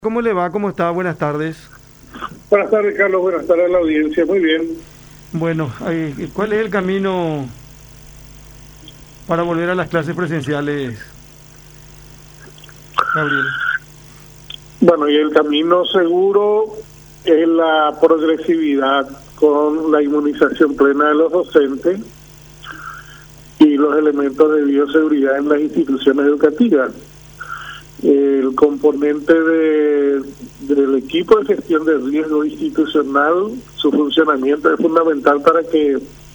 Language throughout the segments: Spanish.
¿Cómo le va? ¿Cómo está? Buenas tardes. Buenas tardes, Carlos. Buenas tardes a la audiencia. Muy bien. Bueno, ¿cuál es el camino para volver a las clases presenciales, Gabriel? Bueno, y el camino seguro es la progresividad con la inmunización plena de los docentes y los elementos de bioseguridad en las instituciones educativas. El componente del equipo de gestión de riesgo institucional, su funcionamiento es fundamental para que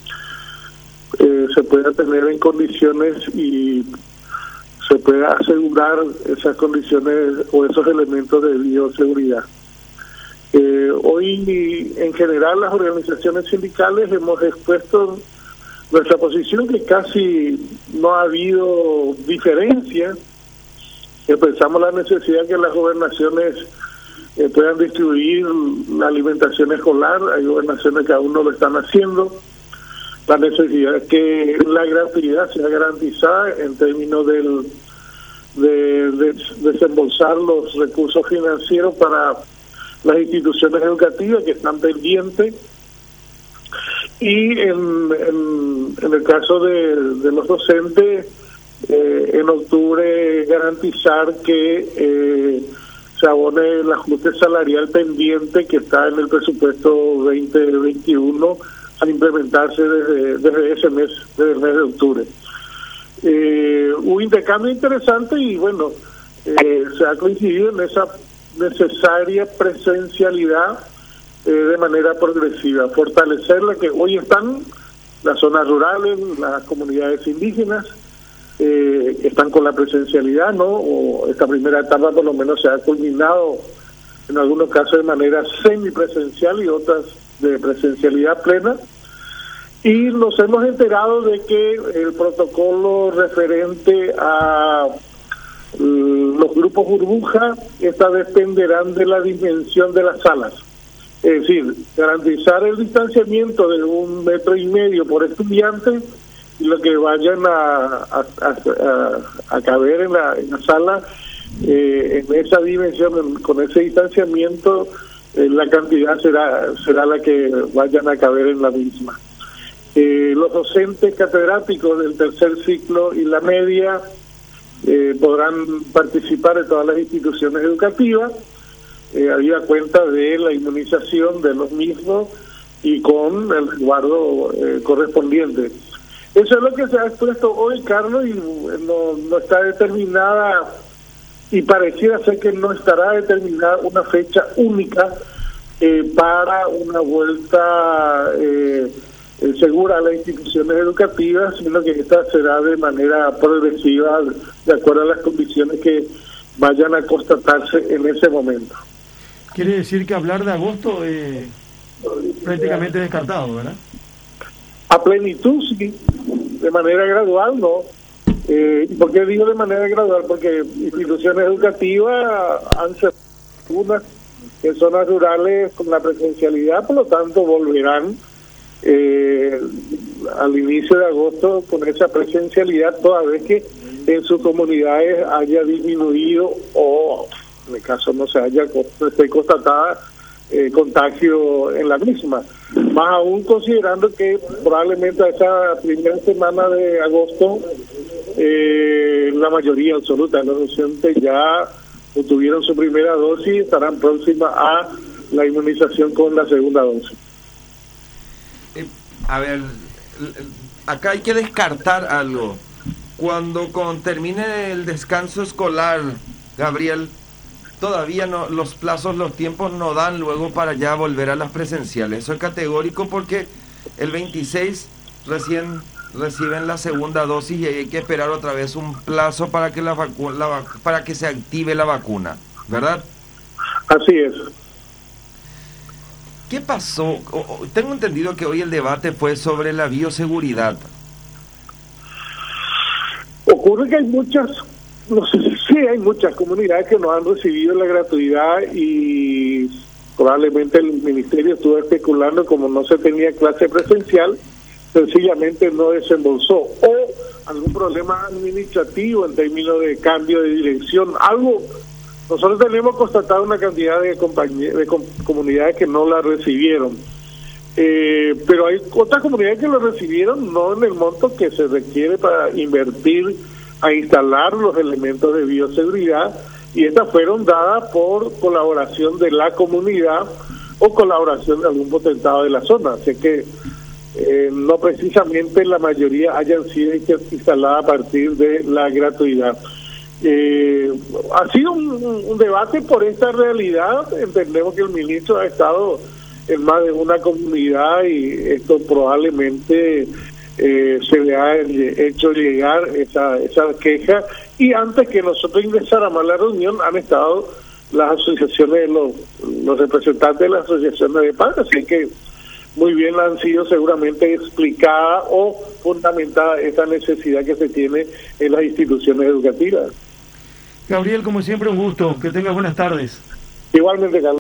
se pueda tener en condiciones y se pueda asegurar esas condiciones o esos elementos de bioseguridad. Hoy, en general, las organizaciones sindicales hemos expuesto nuestra posición, que casi no ha habido diferencia. Pensamos la necesidad que las gobernaciones puedan distribuir la alimentación escolar. Hay gobernaciones que aún no lo están haciendo. La necesidad de que la gratuidad sea garantizada en términos de desembolsar los recursos financieros para las instituciones educativas que están pendientes. Y en el caso de los docentes, en octubre garantizar que se abone el ajuste salarial pendiente que está en el presupuesto 2021 al implementarse desde ese mes, desde el mes de octubre. Un intercambio interesante y bueno, se ha coincidido en esa necesaria presencialidad de manera progresiva, fortalecer la que hoy están las zonas rurales, las comunidades indígenas, están con la presencialidad, ¿no? O esta primera etapa por lo menos se ha culminado en algunos casos de manera semipresencial y otras de presencialidad plena. Y nos hemos enterado de que el protocolo referente a los grupos burbuja, esta dependerán de la dimensión de las salas. Es decir, garantizar el distanciamiento de 1,5 metros por estudiante, y lo que vayan a caber en la sala, en esa dimensión, con ese distanciamiento, la cantidad será la que vayan a caber en la misma. Los docentes catedráticos del tercer ciclo y la media podrán participar en todas las instituciones educativas, habida cuenta de la inmunización de los mismos y con el resguardo correspondiente. Eso es lo que se ha expuesto hoy, Carlos, y no está determinada, y pareciera ser que no estará determinada una fecha única para una vuelta segura a las instituciones educativas, sino que esta será de manera progresiva, de acuerdo a las condiciones que vayan a constatarse en ese momento. Quiere decir que hablar de agosto es prácticamente descartado, ¿verdad? A plenitud, sí, de manera gradual, no. ¿Por qué digo de manera gradual? Porque instituciones educativas han cerrado algunas en zonas rurales con la presencialidad, por lo tanto volverán al inicio de agosto con esa presencialidad, toda vez que en sus comunidades haya disminuido o, en el caso no se haya constatada contagio en la misma. Más aún considerando que probablemente a esa primera semana de agosto la mayoría absoluta de los docentes ya obtuvieron su primera dosis y estarán próximas a la inmunización con la segunda dosis. A ver, acá hay que descartar algo. Cuando termine el descanso escolar, Gabriel, todavía no, los plazos, los tiempos no dan luego para ya volver a las presenciales. Eso es categórico porque el 26 recién reciben la segunda dosis y hay que esperar otra vez un plazo para que para que se active la vacuna, ¿verdad? Así es. ¿Qué pasó? Tengo entendido que hoy el debate fue sobre la bioseguridad. Ocurre que hay muchas comunidades que no han recibido la gratuidad y probablemente el ministerio estuvo especulando, como no se tenía clase presencial, sencillamente no desembolsó, o algún problema administrativo en términos de cambio de dirección, algo nosotros tenemos constatado una cantidad de comunidades que no la recibieron. Pero hay otras comunidades que lo recibieron no en el monto que se requiere para invertir a instalar los elementos de bioseguridad, y estas fueron dadas por colaboración de la comunidad o colaboración de algún potentado de la zona, así que no precisamente la mayoría hayan sido instaladas a partir de la gratuidad. Ha sido un debate por esta realidad. Entendemos que el ministro ha estado en más de una comunidad y esto probablemente se le ha hecho llegar esa queja, y antes que nosotros ingresáramos a la reunión han estado las asociaciones, los representantes de las asociaciones de padres, así que muy bien han sido seguramente explicada o fundamentada esa necesidad que se tiene en las instituciones educativas. Gabriel, como siempre, un gusto. Que tengas buenas tardes. Igualmente, Carlos.